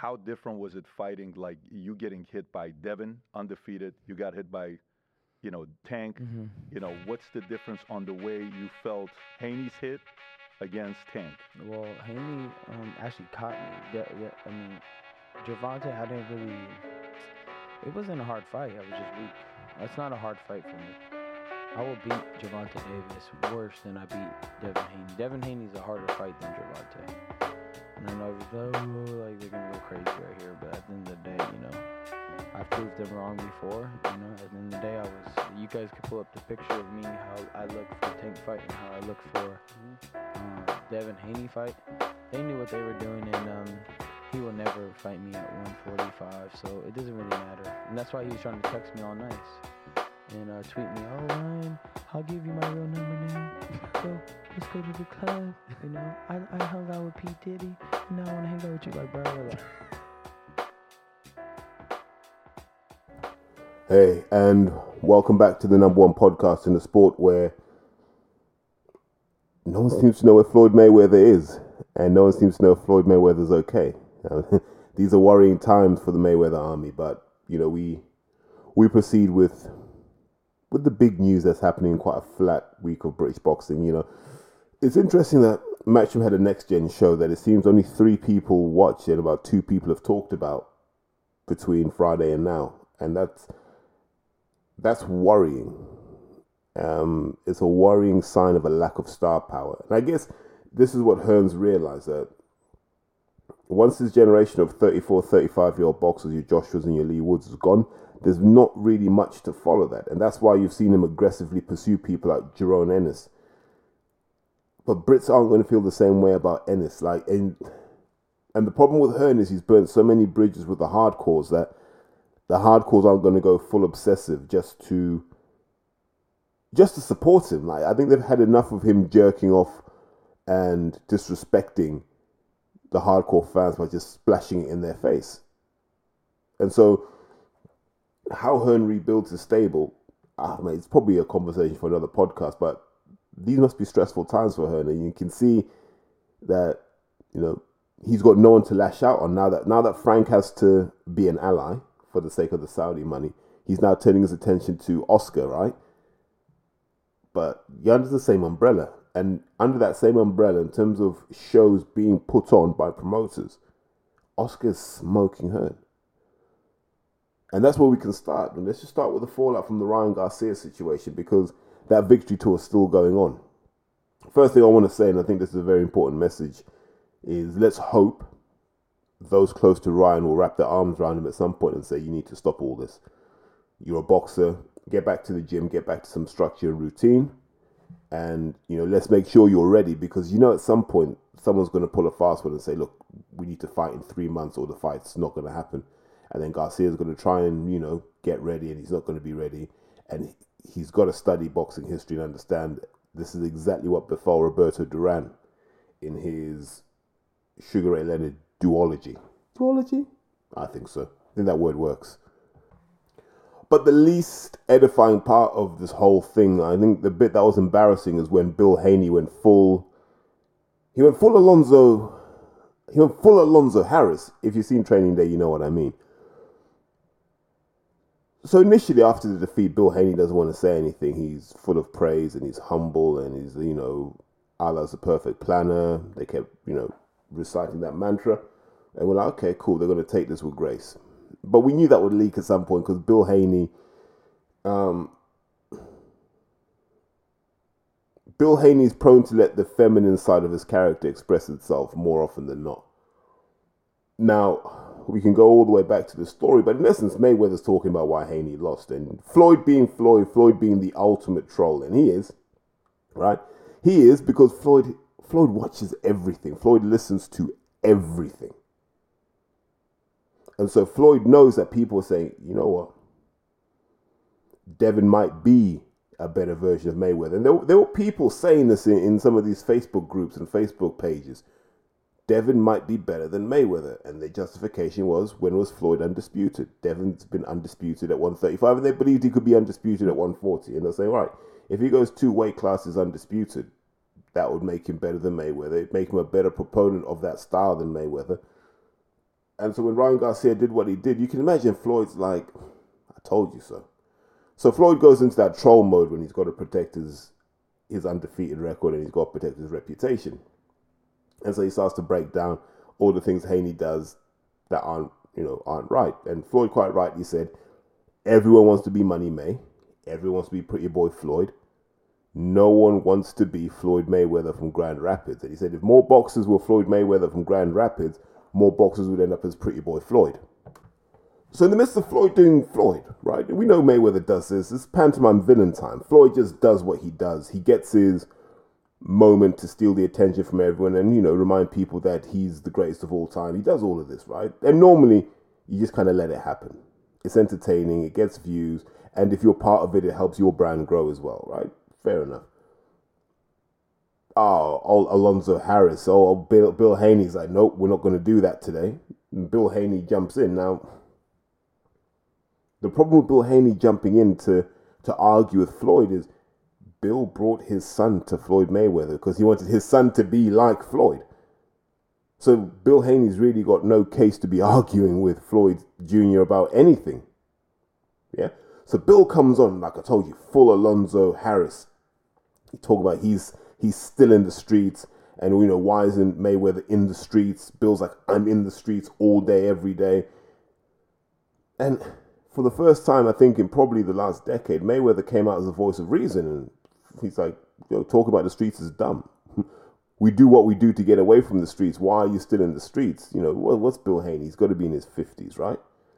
how different was it fighting, like you getting hit by Devin, undefeated, you got hit by, Tank. Hmm. What's the difference on the way you felt Haney's hit against Tank? Well, Haney actually caught me. I mean, Javante, I didn't really. It wasn't a hard fight. I was just weak. That's not a hard fight for me. I will beat Javante Davis worse than I beat Devin Haney. Devin Haney's a harder fight than Javante. And I know everyone's like, oh, like they're gonna go crazy right here, but at the end of the day, I've proved them wrong before. At the end of the day, you guys could pull up the picture of me, how I look for Tank fight and how I look for Devin Haney fight. They knew what they were doing, and he will never fight me at 145, so it doesn't really matter. And that's why he was trying to text me all nice and tweet me, oh Ryan, I'll give you my real number now. Let's go to the club. I hung out with P Diddy, and now I want to hang out with you, like, bro. Like, Hey, and welcome back to the number one podcast in the sport where no one seems to know where Floyd Mayweather is, and no one seems to know if Floyd Mayweather's okay. These are worrying times for the Mayweather army, but we proceed with the big news that's happening in quite a flat week of British boxing. It's interesting that Matchroom had a next gen show that it seems only 3 people watch and about 2 people have talked about between Friday and now, and that's worrying. It's a worrying sign of a lack of star power. And I guess this is what Hearns realized, that once this generation of 34, 35-year-old boxers, your Joshuas and your Lee Woods, is gone, there's not really much to follow that. And that's why you've seen him aggressively pursue people like Jerome Ennis. But Brits aren't going to feel the same way about Ennis. And the problem with Hearn is he's burnt so many bridges with the hardcores that the hardcores aren't going to go full obsessive just to support him. Like, I think they've had enough of him jerking off and disrespecting the hardcore fans by just splashing it in their face. And so, how Hearn rebuilds his stable, it's probably a conversation for another podcast, but these must be stressful times for Hearn. And you can see that, he's got no one to lash out on now that Frank has to be an ally for the sake of the Saudi money. He's now turning his attention to Oscar, right? But you're under the same umbrella. And under that same umbrella, in terms of shows being put on by promoters, Oscar's smoking Hearn. And that's where we can start. And let's just start with the fallout from the Ryan Garcia situation, because that victory tour is still going on. First thing I want to say, and I think this is a very important message, is let's hope those close to Ryan will wrap their arms around him at some point and say, you need to stop all this. You're a boxer. Get back to the gym. Get back to some structure and routine. And, let's make sure you're ready, because, at some point, someone's going to pull a fast one and say, look, we need to fight in 3 months or the fight's not going to happen. And then Garcia's going to try and, get ready, and he's not going to be ready. And he's got to study boxing history and understand this is exactly what befell Roberto Duran in his Sugar Ray Leonard duology. Duology? I think so. I think that word works. But the least edifying part of this whole thing, I think the bit that was embarrassing, is when Bill Haney went full Alonzo Harris. If you've seen Training Day, you know what I mean. So initially, after the defeat, Bill Haney doesn't want to say anything. He's full of praise and he's humble and he's, Allah's a perfect planner. They kept, reciting that mantra. And we're like, okay, cool, they're going to take this with grace. But we knew that would leak at some point, because Bill Haney's prone to let the feminine side of his character express itself more often than not. Now, we can go all the way back to the story, but in essence, Mayweather's talking about why Haney lost. And Floyd being the ultimate troll, and he is, right? He is, because Floyd watches everything. Floyd listens to everything. And so Floyd knows that people are saying, you know what? Devin might be a better version of Mayweather. And there were people saying this in some of these Facebook groups and Facebook pages. Devin might be better than Mayweather. And the justification was, when was Floyd undisputed? Devin's been undisputed at 135, and they believed he could be undisputed at 140. And they'll say, right, if he goes 2 weight classes undisputed, that would make him better than Mayweather. It'd make him a better proponent of that style than Mayweather. And so when Ryan Garcia did what he did, you can imagine Floyd's like, I told you so. So Floyd goes into that troll mode when he's got to protect his undefeated record and he's got to protect his reputation. And so he starts to break down all the things Haney does that aren't right. And Floyd quite rightly said, everyone wants to be Money May. Everyone wants to be Pretty Boy Floyd. No one wants to be Floyd Mayweather from Grand Rapids. And he said if more boxers were Floyd Mayweather from Grand Rapids, more boxers would end up as Pretty Boy Floyd. So in the midst of Floyd doing Floyd, right? We know Mayweather does this. It's pantomime villain time. Floyd just does what he does. He gets his moment to steal the attention from everyone and, remind people that he's the greatest of all time. He does all of this, right? And normally, you just kind of let it happen. It's entertaining, it gets views, and if you're part of it, it helps your brand grow as well, right? Fair enough. Alonzo Harris. Bill Haney's like, nope, we're not going to do that today. And Bill Haney jumps in. Now, the problem with Bill Haney jumping in to argue with Floyd is Bill brought his son to Floyd Mayweather because he wanted his son to be like Floyd. So Bill Haney's really got no case to be arguing with Floyd Jr. about anything. Yeah. So Bill comes on, like I told you, full Alonzo Harris. He talk about he's still in the streets, and why isn't Mayweather in the streets? Bill's like, I'm in the streets all day, every day. And for the first time, I think in probably the last decade, Mayweather came out as a voice of reason, and he's like, talk about the streets is dumb. We do what we do to get away from the streets. Why are you still in the streets? What's Bill Haney? He's got to be in his 50s, right?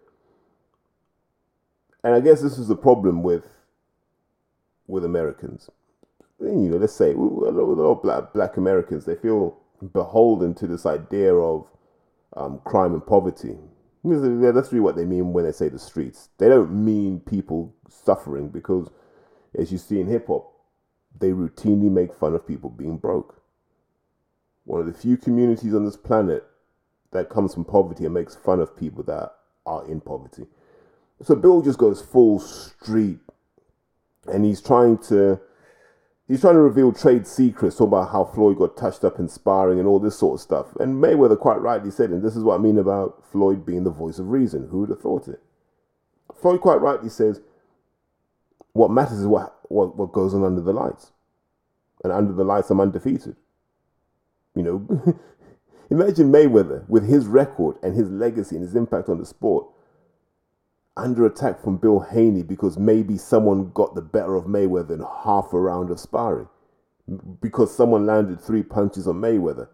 And I guess this is the problem with Americans. Let's say a lot of black Americans, they feel beholden to this idea of crime and poverty. That's really what they mean when they say the streets. They don't mean people suffering because, as you see in hip-hop, they routinely make fun of people being broke. One of the few communities on this planet that comes from poverty and makes fun of people that are in poverty. So Bill just goes full street, and he's trying to reveal trade secrets, talk about how Floyd got touched up in sparring and all this sort of stuff. And Mayweather quite rightly said, and this is what I mean about Floyd being the voice of reason. Who would have thought it? Floyd quite rightly says, what matters is what goes on under the lights. And under the lights, I'm undefeated. Imagine Mayweather with his record and his legacy and his impact on the sport under attack from Bill Haney because maybe someone got the better of Mayweather in half a round of sparring because someone landed 3 punches on Mayweather.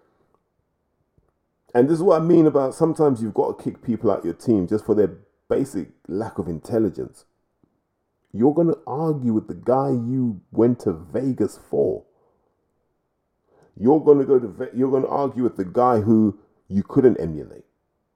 And this is what I mean about sometimes you've got to kick people out your team just for their basic lack of intelligence. You're going to argue with the guy you went to Vegas for. You're going to argue with the guy who you couldn't emulate.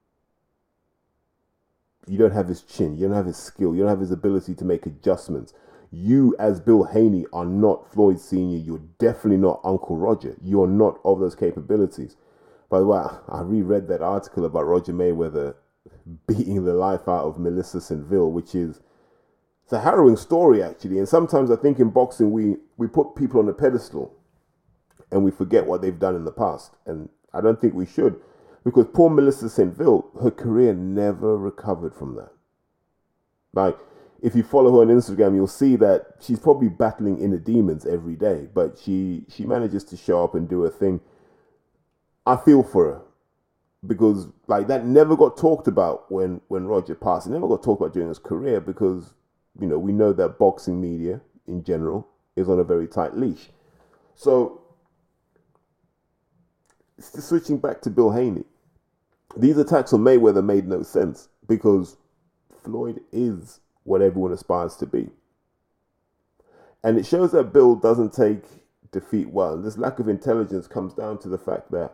You don't have his chin. You don't have his skill. You don't have his ability to make adjustments. You, as Bill Haney, are not Floyd Sr. You're definitely not Uncle Roger. You're not of those capabilities. By the way, I reread that article about Roger Mayweather beating the life out of Melissa St. Ville, which is it's a harrowing story, actually. And sometimes I think in boxing, we put people on a pedestal and we forget what they've done in the past. And I don't think we should. Because poor Melissa St. Ville, her career never recovered from that. Like, if you follow her on Instagram, you'll see that she's probably battling inner demons every day. But she manages to show up and do her thing. I feel for her. Because, that never got talked about when Roger passed. It never got talked about during his career because, we know that boxing media, in general, is on a very tight leash. So, switching back to Bill Haney. These attacks on Mayweather made no sense because Floyd is what everyone aspires to be. And it shows that Bill doesn't take defeat well. And this lack of intelligence comes down to the fact that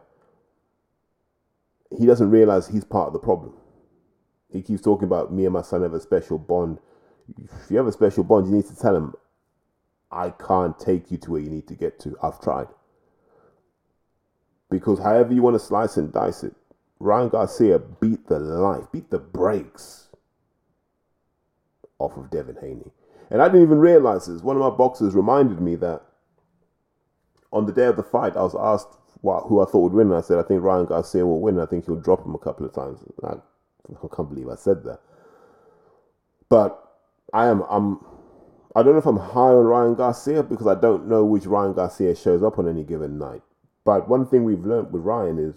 he doesn't realize he's part of the problem. He keeps talking about me and my son have a special bond. If you have a special bond, you need to tell him, I can't take you to where you need to get to. I've tried. Because however you want to slice and dice it, Ryan Garcia beat the brakes off of Devin Haney. And I didn't even realize this. One of my boxers reminded me that on the day of the fight, I was asked who I thought would win. And I said, I think Ryan Garcia will win. I think he'll drop him a couple of times. I can't believe I said that. But I don't know if I'm high on Ryan Garcia because I don't know which Ryan Garcia shows up on any given night. But one thing we've learned with Ryan is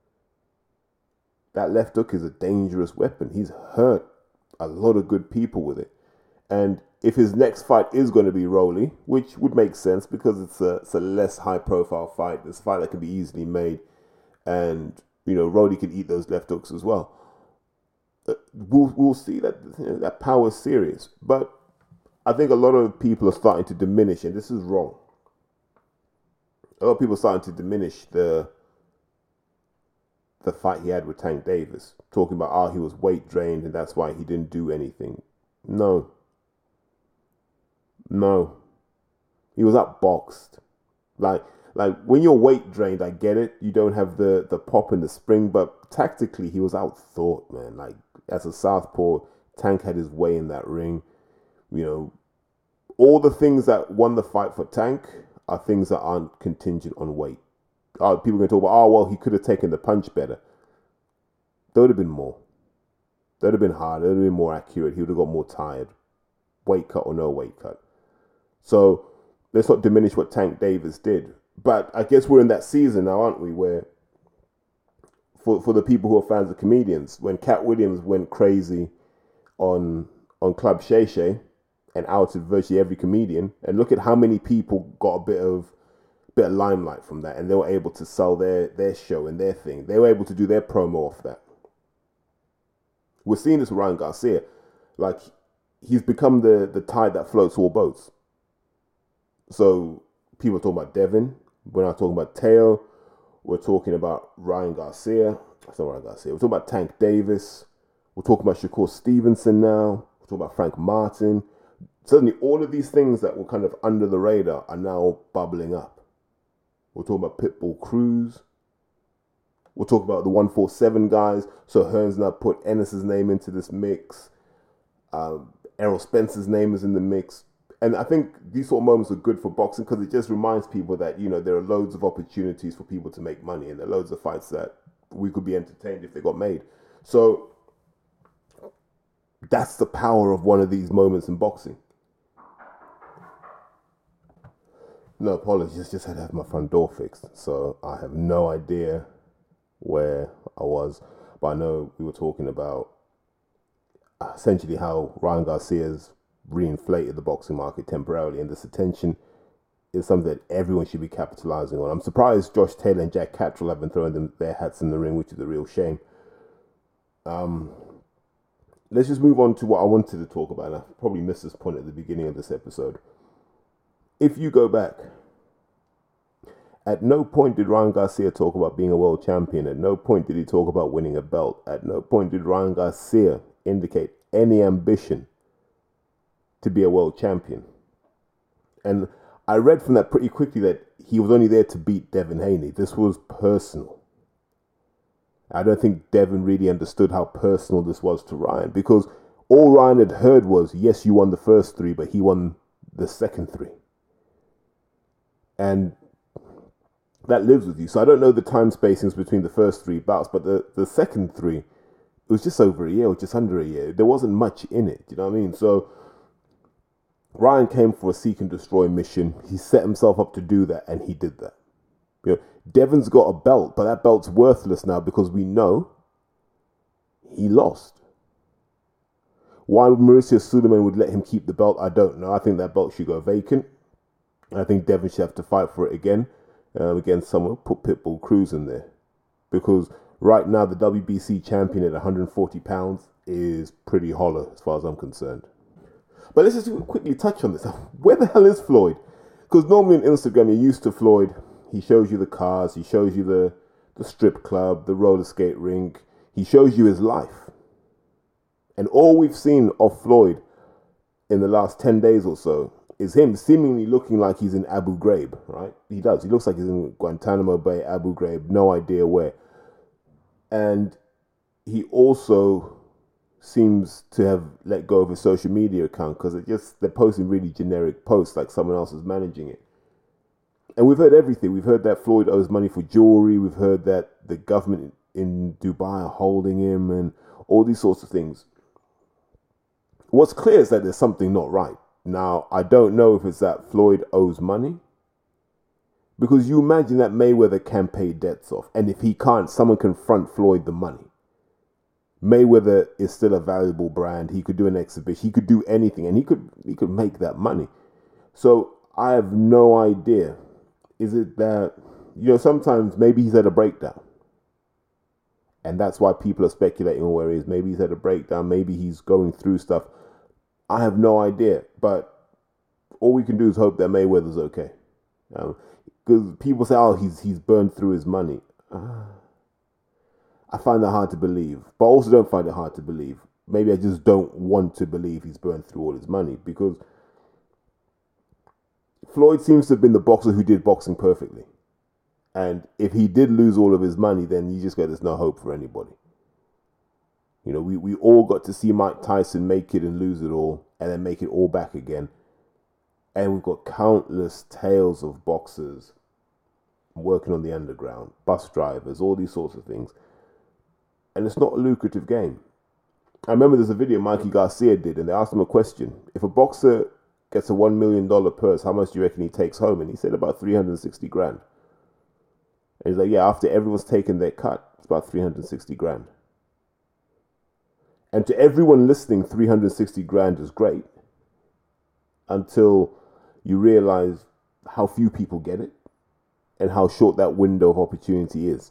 that left hook is a dangerous weapon. He's hurt a lot of good people with it. And if his next fight is going to be Rolly, which would make sense because it's a less high-profile fight, it's a fight that can be easily made, and Rolly can eat those left hooks as well. We'll see that that power is serious, but I think a lot of people are starting to diminish, and this is wrong. A lot of people are starting to diminish the fight he had with Tank Davis, talking about he was weight drained and that's why he didn't do anything. No, he was outboxed. Like when you're weight drained, I get it. You don't have the pop and the spring, but tactically he was outthought, man. Like as a southpaw, Tank had his way in that ring. All the things that won the fight for Tank are things that aren't contingent on weight. People are going to talk about, he could have taken the punch better. There would have been more. That would have been harder. That would have been more accurate. He would have got more tired. Weight cut or no weight cut. So let's not diminish what Tank Davis did. But I guess we're in that season now, aren't we, where for the people who are fans of comedians, when Cat Williams went crazy on Club Shay Shay and outed virtually every comedian, and look at how many people got a bit of limelight from that, and they were able to sell their show and their thing. They were able to do their promo off that. We're seeing this with Ryan Garcia. Like, he's become the tide that floats all boats. So people are talking about Devin. We're not talking about Teo. We're talking about Ryan Garcia. That's not Ryan Garcia. We're talking about Tank Davis. We're talking about Shakur Stevenson now. We're talking about Frank Martin. Suddenly, all of these things that were kind of under the radar are now bubbling up. We're talking about Pitbull Cruz. We'll talk about the 147 guys. So Hearns now put Ennis's name into this mix. Errol Spencer's name is in the mix. And I think these sort of moments are good for boxing because it just reminds people that, there are loads of opportunities for people to make money. And there are loads of fights that we could be entertained if they got made. So that's the power of one of these moments in boxing. No apologies, just had to have my front door fixed. So I have no idea where I was. But I know we were talking about essentially how Ryan Garcia's reinflated the boxing market temporarily. And this attention is something that everyone should be capitalizing on. I'm surprised Josh Taylor and Jack Catterall have been throwing their hats in the ring, which is a real shame. Let's just move on to what I wanted to talk about. And I probably missed this point at the beginning of this episode. If you go back, at no point did Ryan Garcia talk about being a world champion. At no point did he talk about winning a belt. At no point did Ryan Garcia indicate any ambition to be a world champion. And I read from that pretty quickly that he was only there to beat Devin Haney. This was personal. I don't think Devin really understood how personal this was to Ryan, because all Ryan had heard was, yes, you won the first three, but he won the second three. And that lives with you. So I don't know the time spacings between the first three bouts, but the second three, it was just over a year, or just under a year. There wasn't much in it, you know what I mean? So Ryan came for a seek and destroy mission. He set himself up to do that, and he did that. Devin's got a belt, but that belt's worthless now because we know he lost. Why Mauricio Suleiman would let him keep the belt, I don't know. I think that belt should go vacant. I think Devin should have to fight for it again against someone. Put Pitbull Cruz in there. Because right now, the WBC champion at 140 pounds is pretty hollow as far as I'm concerned. But let's just quickly touch on this. Where the hell is Floyd? Because normally on Instagram, you're used to Floyd. He shows you the cars. He shows you the strip club, the roller skate rink. He shows you his life. And all we've seen of Floyd in the last 10 days or so is him seemingly looking like he's in Abu Ghraib, right? He does. He looks like he's in Guantanamo Bay, Abu Ghraib, no idea where. And he also seems to have let go of his social media account because they're posting really generic posts like someone else is managing it. And we've heard everything. We've heard that Floyd owes money for jewelry. We've heard that the government in Dubai are holding him and all these sorts of things. What's clear is that there's something not right. Now, I don't know if it's that Floyd owes money, because you imagine that Mayweather can pay debts off. And if he can't, someone can front Floyd the money. Mayweather is still a valuable brand. He could do an exhibition. He could do anything, and he could make that money. So I have no idea. Is it that, sometimes maybe he's had a breakdown. And that's why people are speculating on where he is. Maybe he's had a breakdown. Maybe he's going through stuff. I have no idea. But all we can do is hope that Mayweather's okay. Because people say, oh, he's burned through his money. I find that hard to believe. But I also don't find it hard to believe. Maybe I just don't want to believe he's burned through all his money. Because Floyd seems to have been the boxer who did boxing perfectly. And if he did lose all of his money, then you just go, there's no hope for anybody. We all got to see Mike Tyson make it and lose it all, and then make it all back again. And we've got countless tales of boxers working on the underground, bus drivers, all these sorts of things. And it's not a lucrative game. I remember there's a video Mikey Garcia did, and they asked him a question. If a boxer gets a $1 million purse, how much do you reckon he takes home? And he said about 360 grand. And he's like, yeah, after everyone's taken their cut, it's about 360 grand. And to everyone listening, 360 grand is great. Until you realize how few people get it and how short that window of opportunity is.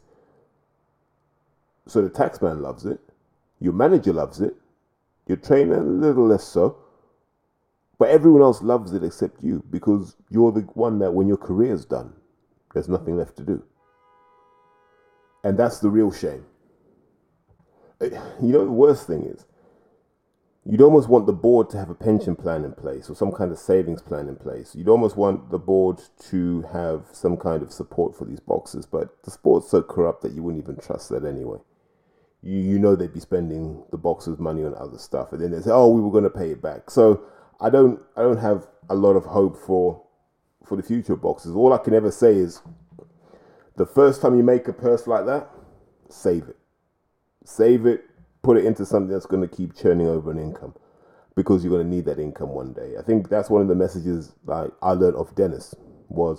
So the taxman loves it. Your manager loves it. Your trainer, a little less so. But everyone else loves it except you, because you're the one that when your career's done, there's nothing left to do. And that's the real shame. The worst thing is, you'd almost want the board to have a pension plan in place or some kind of savings plan in place. You'd almost want the board to have some kind of support for these boxers, but the sport's so corrupt that you wouldn't even trust that anyway. They'd be spending the boxers' money on other stuff, and then they say, "Oh, we were going to pay it back." So I don't have a lot of hope for the future of boxers. All I can ever say is, the first time you make a purse like that, save it. Save it, put it into something that's going to keep churning over an income, because you're going to need that income one day. I think that's one of the messages that I learned of Dennis was,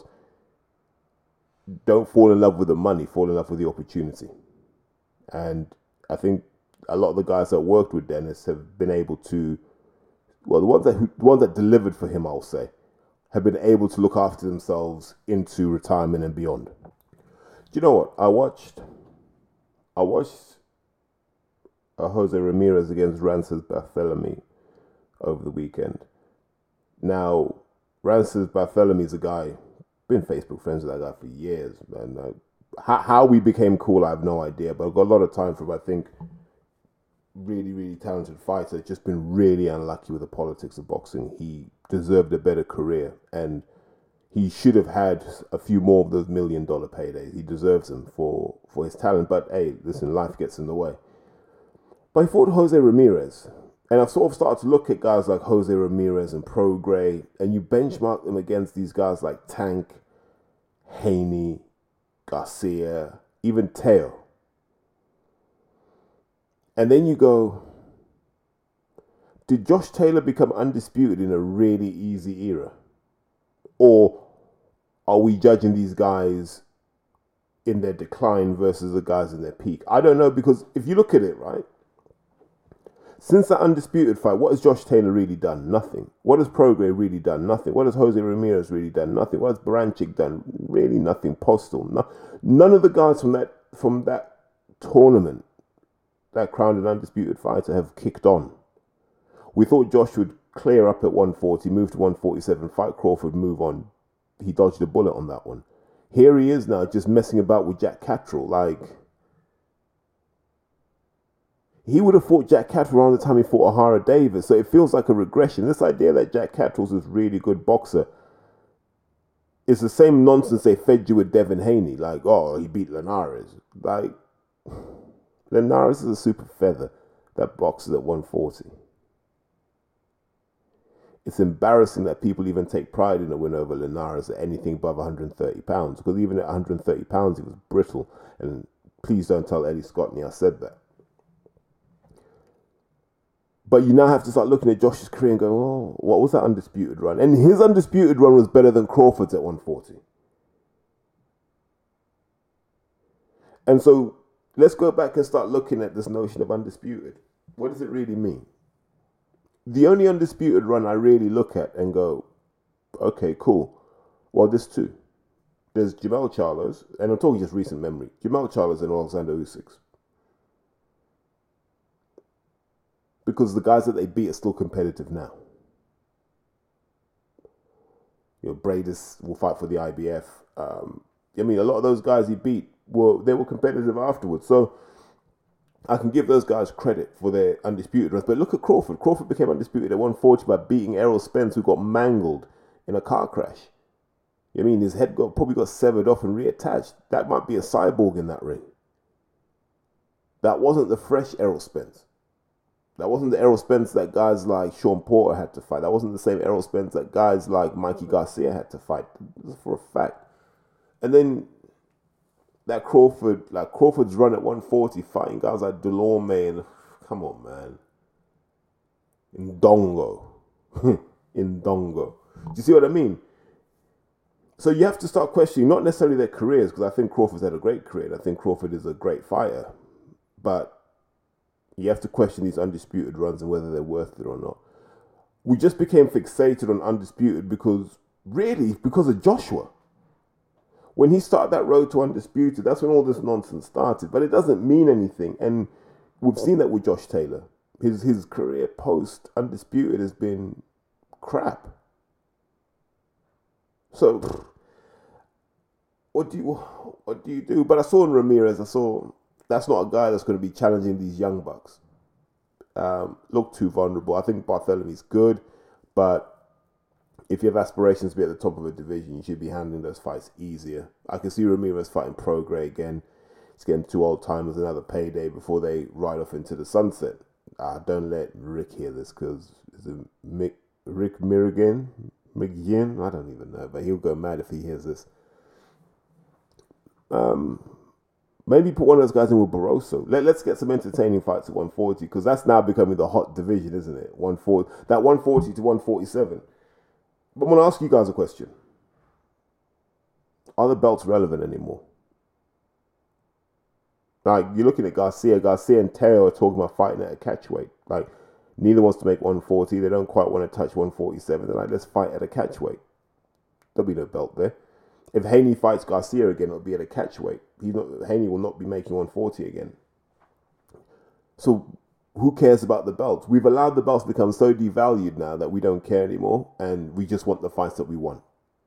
don't fall in love with the money, fall in love with the opportunity. And I think a lot of the guys that worked with Dennis have been able to, well, the ones that delivered for him, I'll say, have been able to look after themselves into retirement and beyond. Do you know what? I watched Jose Ramirez against Rances Barthelemy over the weekend. Now, Rances Barthelemy is a guy, been Facebook friends with that guy for years, man. How we became cool, I have no idea, but I've got a lot of time for him. I think really, really talented fighter, just been really unlucky with the politics of boxing. He deserved a better career, and he should have had a few more of those $1 million paydays. He deserves them for his talent, but hey, listen, life gets in the way. But he fought Jose Ramirez, and I've sort of started to look at guys like Jose Ramirez and Prograis, and you benchmark them against these guys like Tank, Haney, Garcia, even Teo. And then you go, did Josh Taylor become undisputed in a really easy era? Or are we judging these guys in their decline versus the guys in their peak? I don't know, because if you look at it, right, since that undisputed fight, what has Josh Taylor really done? Nothing. What has Prograis really done? Nothing. What has Jose Ramirez really done? Nothing. What has Baranchik done? Really nothing. Postal. None of the guys from that tournament, that crowned and undisputed fighter, have kicked on. We thought Josh would clear up at 140, move to 147, fight Crawford, move on. He dodged a bullet on that one. Here he is now, just messing about with Jack Catterall. Like, he would have fought Jack Catterall around the time he fought Ohara Davis. So it feels like a regression. This idea that Jack Catterall's this really good boxer is the same nonsense they fed you with Devin Haney. Like, oh, he beat Linares. Like, Linares is a super feather that boxes at 140. It's embarrassing that people even take pride in a win over Linares at anything above 130 pounds, because even at 130 pounds, he was brittle. And please don't tell Eddie Scotney I said that. But you now have to start looking at Josh's career and go, oh, what was that undisputed run? And his undisputed run was better than Crawford's at 140. And so let's go back and start looking at this notion of undisputed. What does it really mean? The only undisputed run I really look at and go, okay, cool. Well, there's two. There's Jamel Charlo's, and I'm talking just recent memory. Jamel Charlo's and Alexander Usyk's. Because the guys that they beat are still competitive now. You know, Bradis will fight for the IBF. I mean, a lot of those guys he beat were competitive afterwards. So I can give those guys credit for their undisputed runs. But look at Crawford. Crawford became undisputed at 140 by beating Errol Spence, who got mangled in a car crash. I mean, his head probably got severed off and reattached. That might be a cyborg in that ring. That wasn't the fresh Errol Spence. That wasn't the Errol Spence that guys like Sean Porter had to fight. That wasn't the same Errol Spence that guys like Mikey Garcia had to fight. For a fact. And then that Crawford's run at 140, fighting guys like Delorme and, come on, man. Ndongo. Ndongo. Do you see what I mean? So you have to start questioning, not necessarily their careers, because I think Crawford's had a great career. I think Crawford is a great fighter. But you have to question these undisputed runs and whether they're worth it or not. We just became fixated on undisputed because of Joshua. When he started that road to undisputed, that's when all this nonsense started. But it doesn't mean anything. And we've seen that with Josh Taylor. His career post undisputed has been crap. So what do you do? But I saw in Ramirez, that's not a guy that's going to be challenging these young bucks. Look too vulnerable. I think Barthelemy good, but if you have aspirations to be at the top of a division, you should be handling those fights easier. I can see Ramirez fighting Prograis again. He's getting two old timers, another payday before they ride off into the sunset. Don't let Rick hear this, because is it Rick Mirrigan? McGinn? I don't even know, but he'll go mad if he hears this. Maybe put one of those guys in with Barroso. Let's get some entertaining fights at 140, because that's now becoming the hot division, isn't it? 140, that 140 to 147. But I'm going to ask you guys a question. Are the belts relevant anymore? Like, you're looking at Garcia and Teo are talking about fighting at a catchweight. Like, neither wants to make 140. They don't quite want to touch 147. They're like, let's fight at a catchweight. There'll be no belt there. If Haney fights Garcia again, it'll be at a catchweight. Haney will not be making 140 again. So who cares about the belts? We've allowed the belts to become so devalued now that we don't care anymore, and we just want the fights that we want.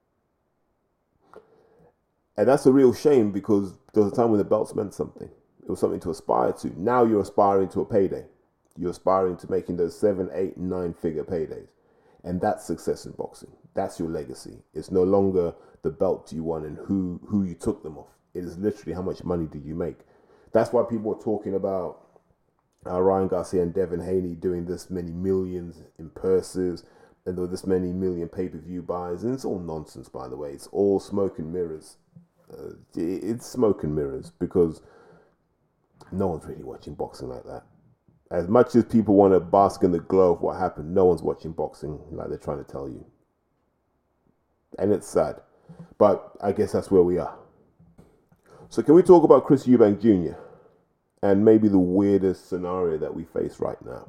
And that's a real shame, because there was a time when the belts meant something. It was something to aspire to. Now you're aspiring to a payday. You're aspiring to making those 7, 8, 9-figure paydays. And that's success in boxing. That's your legacy. It's no longer the belt you won and who you took them off. It is literally how much money did you make. That's why people are talking about Ryan Garcia and Devin Haney doing this many millions in purses and there were this many million pay-per-view buys. And it's all nonsense, by the way. It's all smoke and mirrors. It's smoke and mirrors, because no one's really watching boxing like that. As much as people want to bask in the glow of what happened, no one's watching boxing like they're trying to tell you. And it's sad. But I guess that's where we are. So can we talk about Chris Eubank Jr. and maybe the weirdest scenario that we face right now?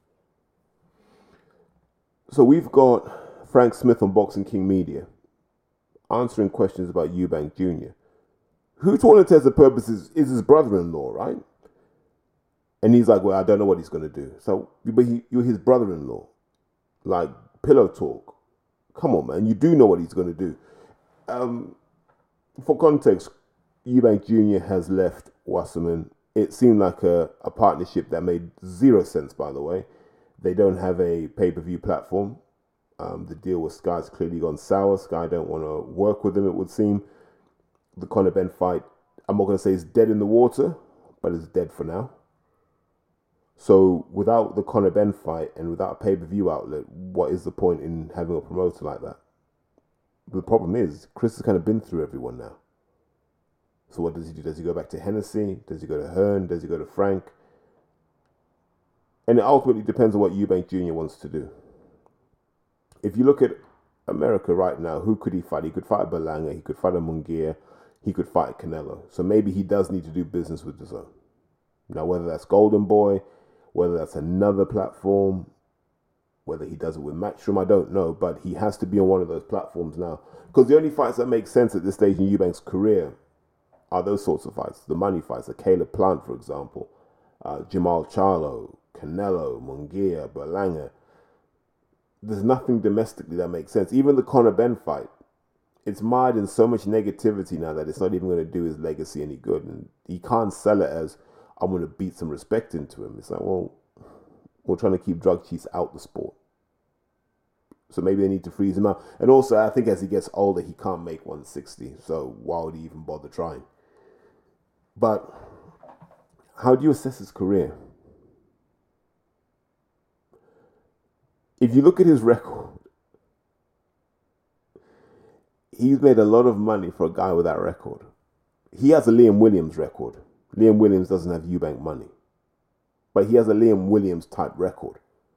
So we've got Frank Smith on Boxing King Media answering questions about Eubank Jr., who, to all intents and purposes, is his brother-in-law, right? And he's like, well, I don't know what he's going to do. So, but you're his brother-in-law. Like, pillow talk. Come on, man. You do know what he's going to do. For context, Eubank Jr. has left Wasserman. It seemed like a partnership that made zero sense, by the way. They don't have a pay-per-view platform. The deal with Sky's clearly gone sour. Sky don't want to work with them, it would seem. The Conor Benn fight, I'm not going to say it's dead in the water, but it's dead for now. So without the Conor Ben fight and without a pay-per-view outlet, what is the point in having a promoter like that? The problem is, Chris has kind of been through everyone now. So what does he do? Does he go back to Hennessy? Does he go to Hearn? Does he go to Frank? And it ultimately depends on what Eubank Jr. wants to do. If you look at America right now, who could he fight? He could fight a Berlanga, he could fight a Munguia, he could fight Canelo. So maybe he does need to do business with DAZN. Now, whether that's Golden Boy, whether that's another platform, whether he does it with Matchroom, I don't know. But he has to be on one of those platforms now. Because the only fights that make sense at this stage in Eubank's career are those sorts of fights. The money fights, like Caleb Plant, for example, Jamal Charlo, Canelo, Munguia, Berlanga. There's nothing domestically that makes sense. Even the Conor Ben fight, it's mired in so much negativity now that it's not even going to do his legacy any good. And he can't sell it as, I'm going to beat some respect into him. It's like, well, we're trying to keep drug chiefs out the sport. So maybe they need to freeze him out. And also, I think as he gets older, he can't make 160. So why would he even bother trying? But how do you assess his career? If you look at his record, he's made a lot of money for a guy with that record. He has a Liam Williams record. Liam Williams doesn't have Eubank money. But he has a Liam Williams type record.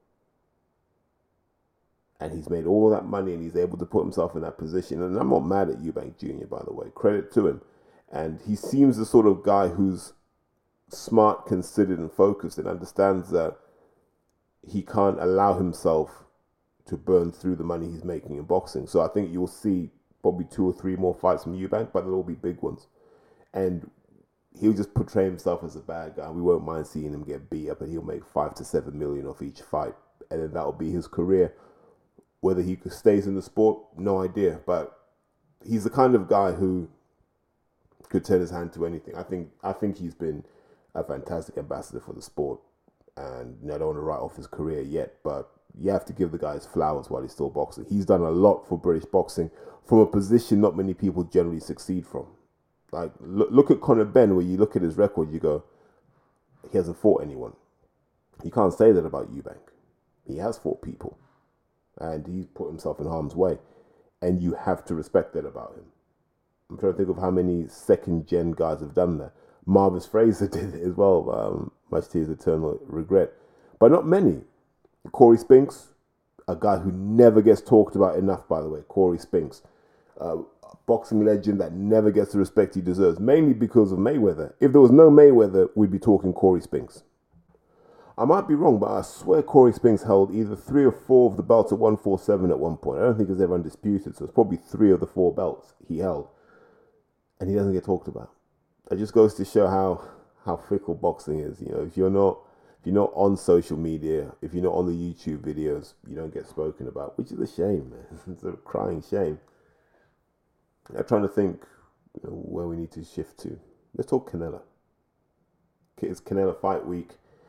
And he's made all that money and he's able to put himself in that position. And I'm not mad at Eubank Jr., by the way. Credit to him. And he seems the sort of guy who's smart, considered, and focused and understands that he can't allow himself to burn through the money he's making in boxing. So I think you'll see probably 2 or 3 more fights from Eubank, but they'll all be big ones. And he'll just portray himself as a bad guy. We won't mind seeing him get beat up, and he'll make 5 to 7 million off each fight. And then that'll be his career. Whether he stays in the sport, no idea. But he's the kind of guy who could turn his hand to anything. I think he's been a fantastic ambassador for the sport. And I don't want to write off his career yet, but you have to give the guy his flowers while he's still boxing. He's done a lot for British boxing from a position not many people generally succeed from. Like, look at Conor Ben, where you look at his record, you go, he hasn't fought anyone. You can't say that about Eubank. He has fought people. And he's put himself in harm's way. And you have to respect that about him. I'm trying to think of how many second-gen guys have done that. Marvis Fraser did it as well, much to his eternal regret. But not many. Corey Spinks, a guy who never gets talked about enough, by the way. Corey Spinks. A boxing legend that never gets the respect he deserves, mainly because of Mayweather. If there was no Mayweather, we'd be talking Corey Spinks. I might be wrong, but I swear Corey Spinks held either 3 or 4 of the belts at 147 at one point. I don't think it was ever undisputed, so it's probably 3 of the 4 belts he held. And he doesn't get talked about. It just goes to show how fickle boxing is. You know, if you're not on social media, if you're not on the YouTube videos, you don't get spoken about, which is a shame, man. It's a crying shame. I'm trying to think where we need to shift to. Let's talk Canelo. It's Canelo fight week.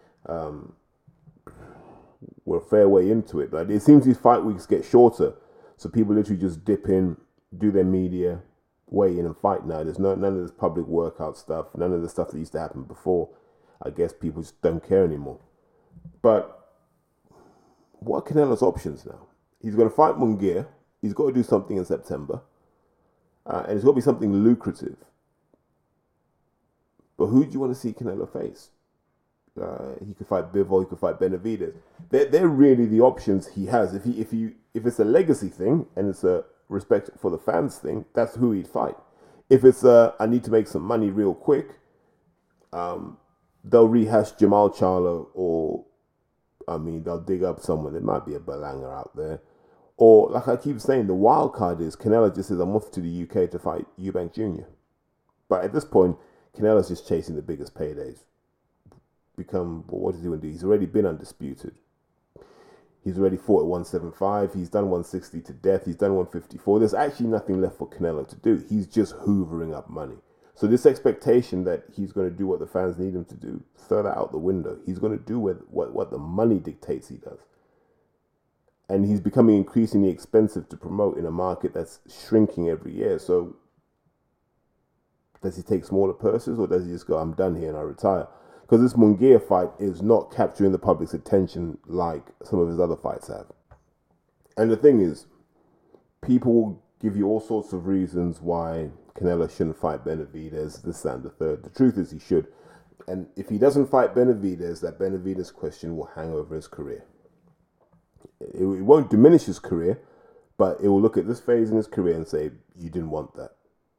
We're a fair way into it, but it seems these fight weeks get shorter, so people literally just dip in, do their media, weigh in and fight now. There's none of this public workout stuff, none of the stuff that used to happen before. I guess people just don't care anymore. But what are Canelo's options now? He's going to fight Munguia. He's got to do something in September. And it's got to be something lucrative. But who do you want to see Canelo face? He could fight Bivol, he could fight Benavidez. They're really the options he has. If it's a legacy thing and it's a respect for the fans thing, that's who he'd fight. If it's I need to make some money real quick, they'll rehash Jamal Charlo, or they'll dig up someone. There might be a Berlanga out there. Or, like I keep saying, the wild card is Canelo just says, I'm off to the UK to fight Eubank Jr. But at this point, Canelo's just chasing the biggest paydays. What is he going to do? He's already been undisputed. He's already fought at 175. He's done 160 to death. He's done 154. There's actually nothing left for Canelo to do. He's just hoovering up money. So this expectation that he's going to do what the fans need him to do, throw that out the window. He's going to do what the money dictates he does. And he's becoming increasingly expensive to promote in a market that's shrinking every year. So does he take smaller purses, or does he just go, I'm done here and I retire? Because this Munguia fight is not capturing the public's attention like some of his other fights have. And the thing is, people will give you all sorts of reasons why Canelo shouldn't fight Benavidez, this, that, and the third. The truth is he should. And if he doesn't fight Benavidez, that Benavidez question will hang over his career. It won't diminish his career, but it will look at this phase in his career and say, you didn't want that.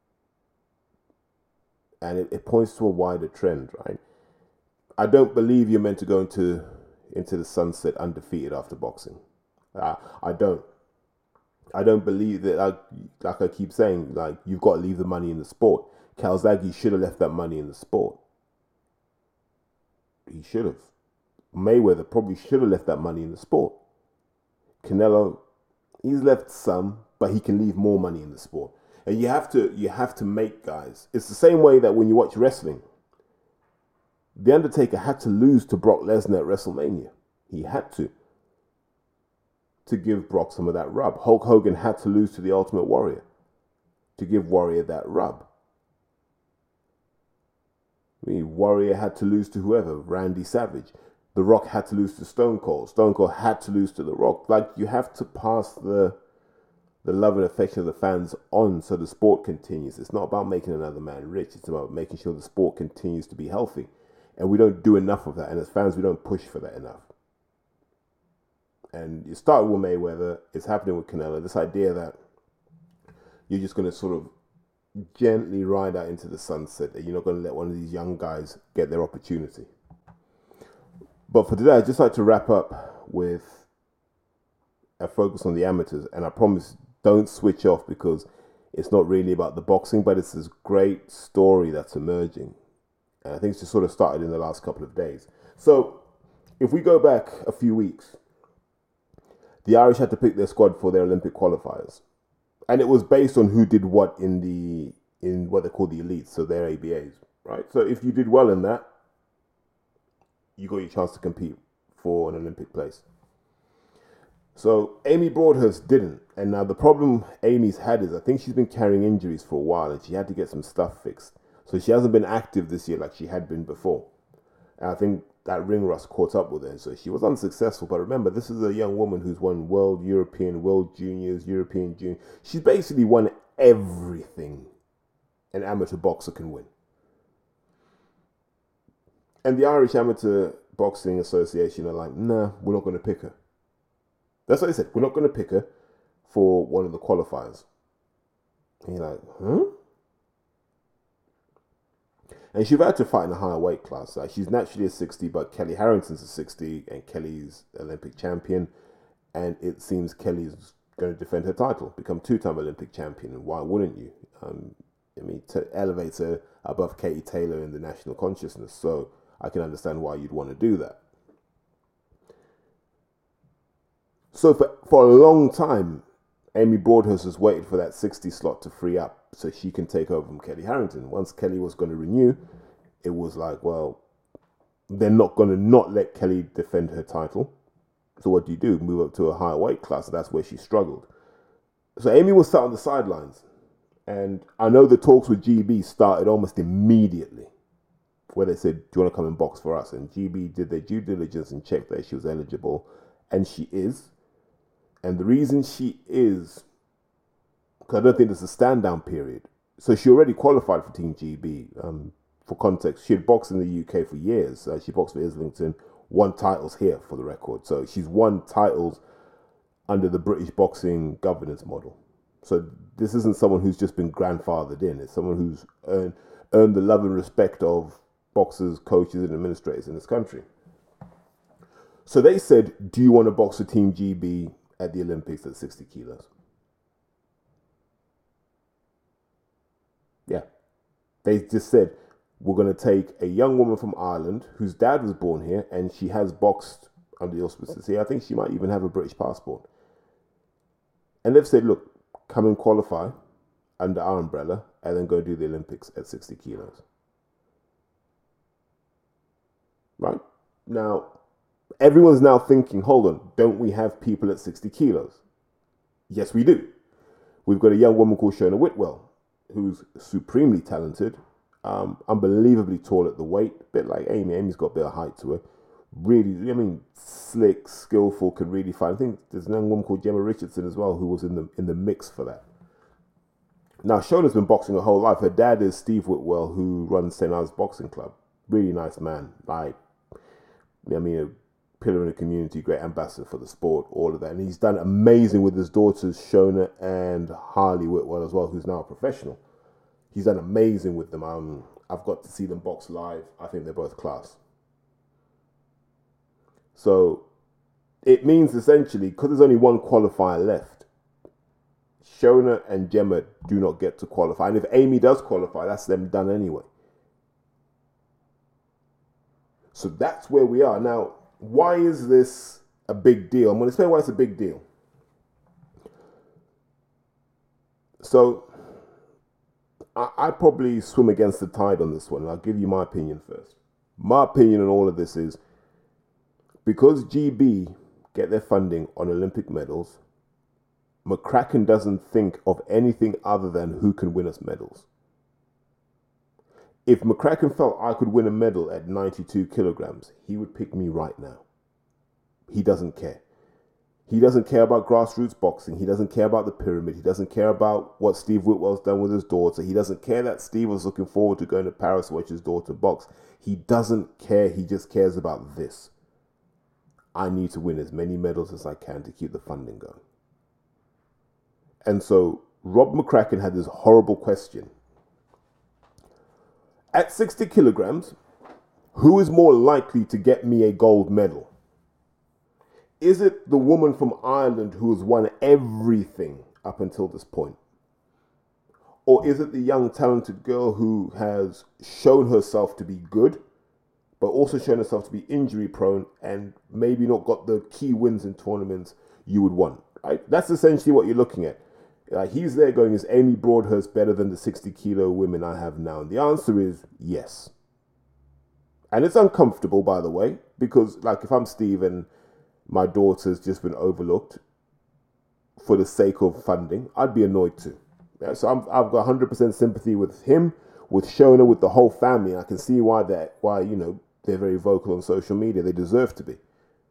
And it points to a wider trend, right? I don't believe you're meant to go into the sunset undefeated after boxing. I don't. I don't believe that, like I keep saying, like, you've got to leave the money in the sport. Calzaghe should have left that money in the sport. He should have. Mayweather probably should have left that money in the sport. Canelo, he's left some, but he can leave more money in the sport. And you have to make guys. It's the same way that when you watch wrestling, The Undertaker had to lose to Brock Lesnar at WrestleMania. He had to give Brock some of that rub. Hulk Hogan had to lose to the Ultimate Warrior to give Warrior that rub. I mean, Warrior had to lose to whoever, Randy Savage. The Rock had to lose to Stone Cold. Stone Cold had to lose to The Rock. Like, you have to pass the love and affection of the fans on so the sport continues. It's not about making another man rich. It's about making sure the sport continues to be healthy. And we don't do enough of that. And as fans, we don't push for that enough. And it started with Mayweather. It's happening with Canelo. This idea that you're just going to sort of gently ride out into the sunset, and you're not going to let one of these young guys get their opportunity. But for today, I'd just like to wrap up with a focus on the amateurs. And I promise, don't switch off, because it's not really about the boxing, but it's this great story that's emerging. And I think it's just sort of started in the last couple of days. So if we go back a few weeks, the Irish had to pick their squad for their Olympic qualifiers. And it was based on who did what in what they call the elites, so their ABAs, right? So if you did well in that, you got your chance to compete for an Olympic place. So Amy Broadhurst didn't. And now the problem Amy's had is I think she's been carrying injuries for a while, and she had to get some stuff fixed. So she hasn't been active this year like she had been before. And I think that ring rust caught up with her. So she was unsuccessful. But remember, this is a young woman who's won World, European, World Juniors, European Junior. She's basically won everything an amateur boxer can win. And the Irish Amateur Boxing Association are like, nah, we're not going to pick her. That's what they said. We're not going to pick her for one of the qualifiers. And you're like, huh? And she's had to fight in a higher weight class. Like, she's naturally a 60, but Kelly Harrington's a 60, and Kelly's Olympic champion. And it seems Kelly's going to defend her title, become two-time Olympic champion. And why wouldn't you? To elevate her above Katie Taylor in the national consciousness. So I can understand why you'd want to do that. So for a long time, Amy Broadhurst has waited for that 60 slot to free up so she can take over from Kelly Harrington. Once Kelly was going to renew, it was like, well, they're not going to not let Kelly defend her title. So what do? Move up to a higher weight class. So that's where she struggled. So Amy was sat on the sidelines. And I know the talks with GB started almost immediately, where they said, do you want to come and box for us? And GB did their due diligence and checked that she was eligible. And she is. And the reason she is, because I don't think there's a stand-down period. So she already qualified for Team GB. For context, she had boxed in the UK for years. She boxed for Islington, won titles here for the record. So she's won titles under the British boxing governance model. So this isn't someone who's just been grandfathered in. It's someone who's earned the love and respect of boxers, coaches, and administrators in this country. So they said, do you want to box for Team GB at the Olympics at 60 kilos? Yeah. They just said, we're going to take a young woman from Ireland whose dad was born here, and she has boxed under the auspices here. I think she might even have a British passport. And they've said, look, come and qualify under our umbrella and then go do the Olympics at 60 kilos. Right? Now, everyone's now thinking, hold on, don't we have people at 60 kilos? Yes, we do. We've got a young woman called Shona Whitwell, who's supremely talented. Unbelievably tall at the weight, a bit like Amy. Amy's got a bit of height to her. Really, I mean, slick, skillful, can really fight. I think there's a young woman called Gemma Richardson as well who was in the mix for that. Now, Shona's been boxing her whole life. Her dad is Steve Whitwell, who runs St. Ives Boxing Club. Really nice man. Like, I mean, a pillar in the community, great ambassador for the sport, all of that. And he's done amazing with his daughters, Shona and Harley Whitwell as well, who's now a professional. He's done amazing with them. I've got to see them box live. I think they're both class. So it means essentially, because there's only one qualifier left, Shona and Gemma do not get to qualify. And if Amy does qualify, that's them done anyway. So that's where we are. Now, why is this a big deal? I'm going to explain why it's a big deal. So I probably swim against the tide on this one. And I'll give you my opinion first. My opinion on all of this is, because GB get their funding on Olympic medals, McCracken doesn't think of anything other than who can win us medals. If McCracken felt I could win a medal at 92 kilograms, he would pick me right now. He doesn't care. He doesn't care about grassroots boxing. He doesn't care about the pyramid. He doesn't care about what Steve Whitwell's done with his daughter. He doesn't care that Steve was looking forward to going to Paris to watch his daughter box. He doesn't care. He just cares about this. I need to win as many medals as I can to keep the funding going. And so Rob McCracken had this horrible question. At 60 kilograms, who is more likely to get me a gold medal? Is it the woman from Ireland who has won everything up until this point? Or is it the young, talented girl who has shown herself to be good, but also shown herself to be injury prone and maybe not got the key wins in tournaments you would want? Right? That's essentially what you're looking at. Like, he's there going, is Amy Broadhurst better than the 60 kilo women I have now? And the answer is yes. And it's uncomfortable, by the way, because like if I'm Steve and my daughter's just been overlooked for the sake of funding, I'd be annoyed too. Yeah, so I've got 100% sympathy with him, with Shona, with the whole family. I can see why they're very vocal on social media. They deserve to be.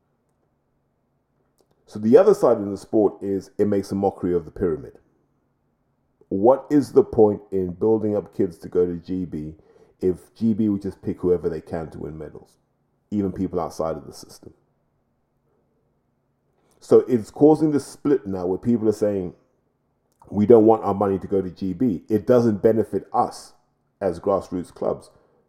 So the other side of the sport is it makes a mockery of the pyramid. What is the point in building up kids to go to GB if GB would just pick whoever they can to win medals, even people outside of the system? So it's causing this split now where people are saying, we don't want our money to go to GB. It doesn't benefit us as grassroots clubs.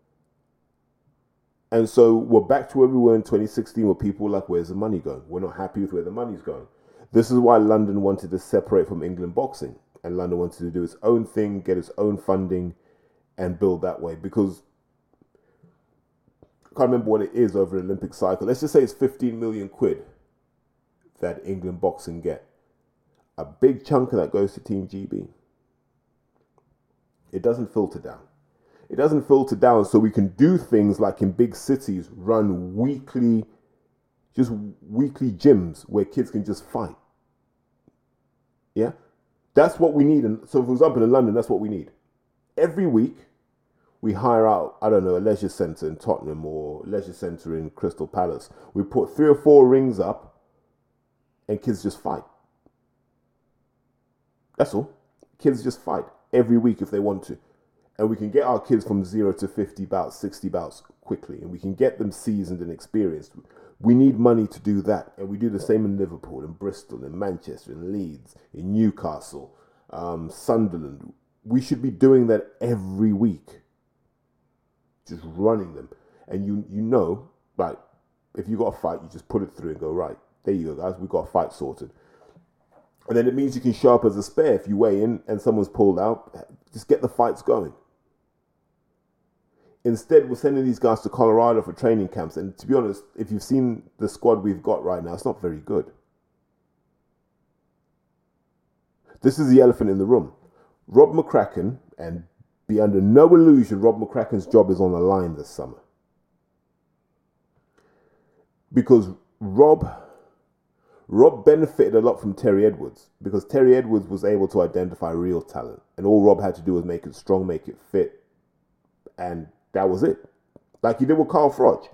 And so we're back to where we were in 2016 where people were like, where's the money going? We're not happy with where the money's going. This is why London wanted to separate from England boxing. And London wanted to do its own thing, get its own funding, and build that way. Because I can't remember what it is over an Olympic cycle. Let's just say it's 15 million quid that England boxing get. A big chunk of that goes to Team GB. It doesn't filter down. It doesn't filter down so we can do things like in big cities, run weekly gyms where kids can just fight. Yeah? That's what we need. And so, for example, in London, that's what we need. Every week, we hire out, I don't know, a leisure centre in Tottenham or a leisure centre in Crystal Palace. We put 3 or 4 rings up and kids just fight. That's all. Kids just fight every week if they want to. And we can get our kids from 0 to 50 bouts, 60 bouts quickly. And we can get them seasoned and experienced. We need money to do that. And we do the same in Liverpool, in Bristol, in Manchester, in Leeds, in Newcastle, Sunderland. We should be doing that every week. Just running them. And you know, like, if you got a fight, you just put it through and go, right, there you go, guys, we got a fight sorted. And then it means you can show up as a spare. If you weigh in and someone's pulled out, just get the fights going. Instead, we're sending these guys to Colorado for training camps. And to be honest, if you've seen the squad we've got right now, it's not very good. This is the elephant in the room. Rob McCracken, and be under no illusion, Rob McCracken's job is on the line this summer. Because Rob benefited a lot from Terry Edwards, because Terry Edwards was able to identify real talent. And all Rob had to do was make it strong, make it fit, And that was it. Like he did with Carl Froch.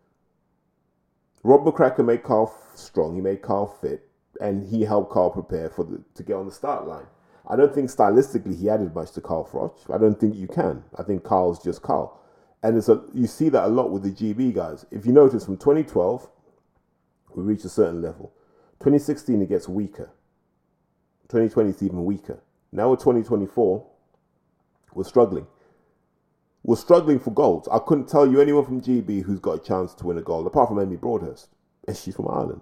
Rob McCracken made Carl strong, he made Carl fit, and he helped Carl prepare to get on the start line. I don't think stylistically he added much to Carl Froch. I don't think you can. I think Carl's just Carl. And you see that a lot with the GB guys. If you notice, from 2012, we reach a certain level. 2016, it gets weaker. 2020 is even weaker. Now with 2024, we're struggling. We're struggling for goals. I couldn't tell you anyone from GB who's got a chance to win a goal, apart from Amy Broadhurst. And she's from Ireland.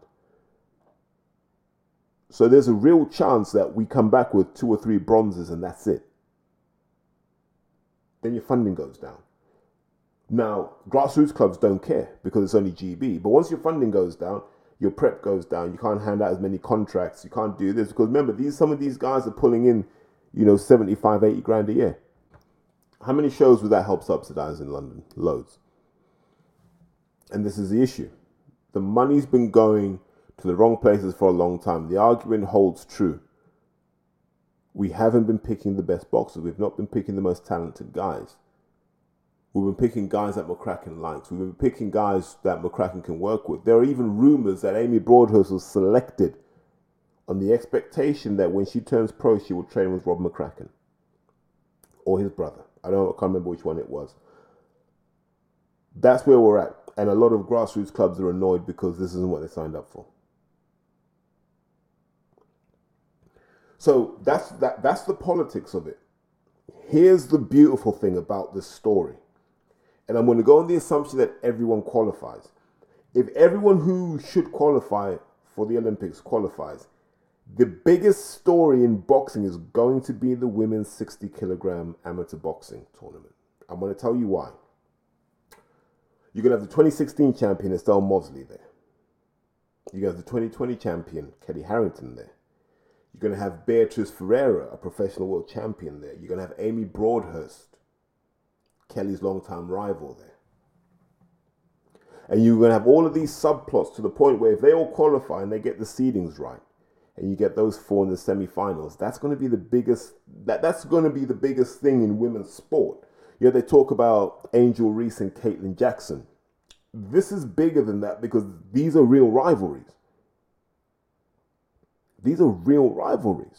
So there's a real chance that we come back with 2 or 3 bronzes and that's it. Then your funding goes down. Now, grassroots clubs don't care because it's only GB. But once your funding goes down, your prep goes down. You can't hand out as many contracts. You can't do this because remember, some of these guys are pulling in, 75, 80 grand a year. How many shows would that help subsidize in London? Loads. And this is the issue. The money's been going to the wrong places for a long time. The argument holds true. We haven't been picking the best boxers. We've not been picking the most talented guys. We've been picking guys that McCracken likes. We've been picking guys that McCracken can work with. There are even rumours that Amy Broadhurst was selected on the expectation that when she turns pro, she will train with Rob McCracken or his brother. I can't remember which one it was. That's where we're at. And a lot of grassroots clubs are annoyed because this isn't what they signed up for. So that's the politics of it. Here's the beautiful thing about this story. And I'm going to go on the assumption that everyone qualifies. If everyone who should qualify for the Olympics qualifies, the biggest story in boxing is going to be the women's 60 kilogram amateur boxing tournament. I'm going to tell you why. You're going to have the 2016 champion Estelle Mosley there. You're going to have the 2020 champion Kelly Harrington there. You're going to have Beatriz Ferreira, a professional world champion there. You're going to have Amy Broadhurst, Kelly's longtime rival there. And you're going to have all of these subplots to the point where if they all qualify and they get the seedings right, and you get those 4 in the semi-finals, that's going to be the biggest. That's going to be the biggest thing in women's sport. They talk about Angel Reese and Caitlin Jackson. This is bigger than that because these are real rivalries. These are real rivalries.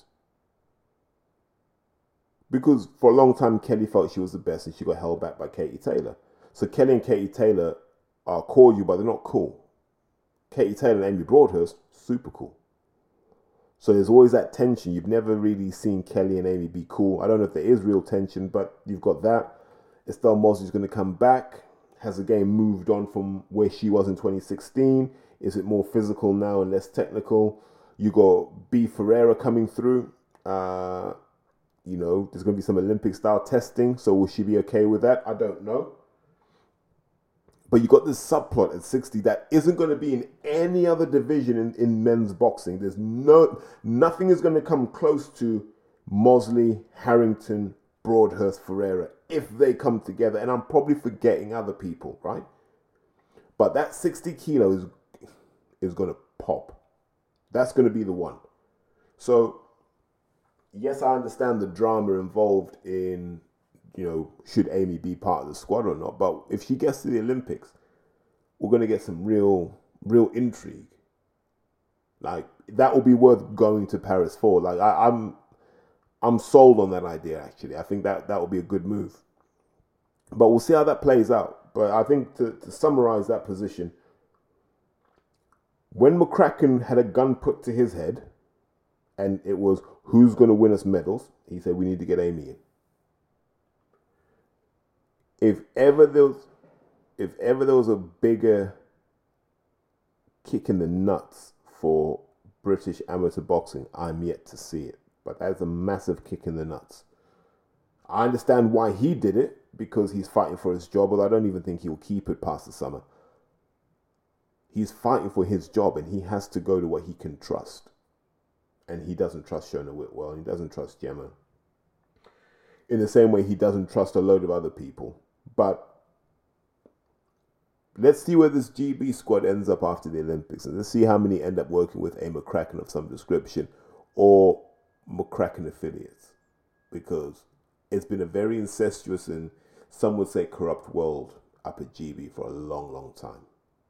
Because for a long time, Kelly felt she was the best and she got held back by Katie Taylor. So Kelly and Katie Taylor are cordial, but they're not cool. Katie Taylor and Amy Broadhurst, super cool. So there's always that tension. You've never really seen Kelly and Amy be cool. I don't know if there is real tension, but you've got that. Estelle Mosley's going to come back. Has the game moved on from where she was in 2016? Is it more physical now and less technical? You got B. Ferreira coming through. There's going to be some Olympic-style testing. So will she be okay with that? I don't know. But you got this subplot at 60 that isn't going to be in any other division in men's boxing. There's nothing is going to come close to Mosley, Harrington, Broadhurst, Ferreira if they come together. And I'm probably forgetting other people, right? But that 60 kilos is going to pop. That's going to be the one. So, yes, I understand the drama involved in, should Amy be part of the squad or not? But if she gets to the Olympics, we're going to get some real intrigue. Like, that will be worth going to Paris for. Like, I'm sold on that idea, actually. I think that will be a good move. But we'll see how that plays out. But I think to summarize that position, when McCracken had a gun put to his head, and it was, who's going to win us medals? He said, we need to get Amy in. If ever there was a bigger kick in the nuts for British amateur boxing, I'm yet to see it. But that's a massive kick in the nuts. I understand why he did it, because he's fighting for his job, but I don't even think he'll keep it past the summer. He's fighting for his job, and he has to go to what he can trust. And he doesn't trust Shona Whitwell, and he doesn't trust Gemma. In the same way, he doesn't trust a load of other people. But let's see where this GB squad ends up after the Olympics. And let's see how many end up working with a McCracken of some description or McCracken affiliates. Because it's been a very incestuous and some would say corrupt world up at GB for a long, long time.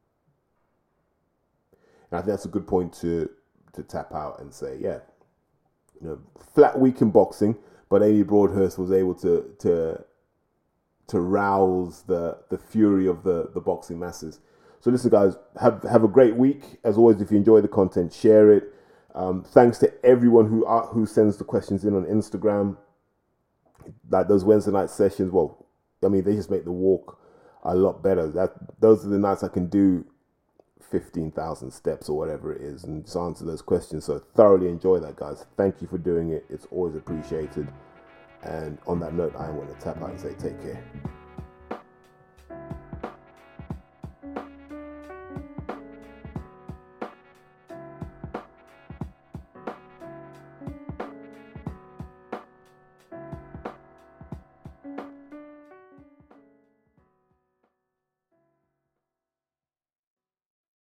And I think that's a good point to tap out and say, yeah, flat week in boxing, but Amy Broadhurst was able to rouse the fury of the boxing masses. So listen, guys, have a great week. As always, if you enjoy the content, share it. Thanks to everyone who sends the questions in on Instagram. Like those Wednesday night sessions, well, I mean, they just make the walk a lot better. Those are the nights I can do 15,000 steps or whatever it is and just answer those questions. So thoroughly enjoy that, guys. Thank you for doing it. It's always appreciated. And on that note, I want to tap out and say take care.